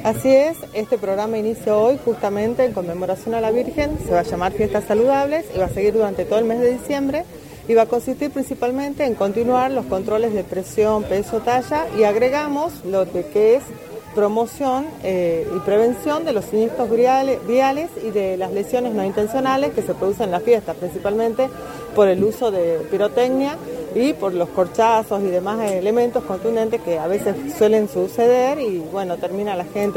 Así es, este programa inicia hoy justamente en conmemoración a la Virgen, se va a llamar Fiestas Saludables y va a seguir durante todo el mes de diciembre y va a consistir principalmente en continuar los controles de presión, peso, talla y agregamos lo que es promoción y prevención de los siniestros viales y de las lesiones no intencionales que se producen en las fiestas, principalmente por el uso de pirotecnia y por los corchazos y demás elementos contundentes que a veces suelen suceder y bueno, termina la gente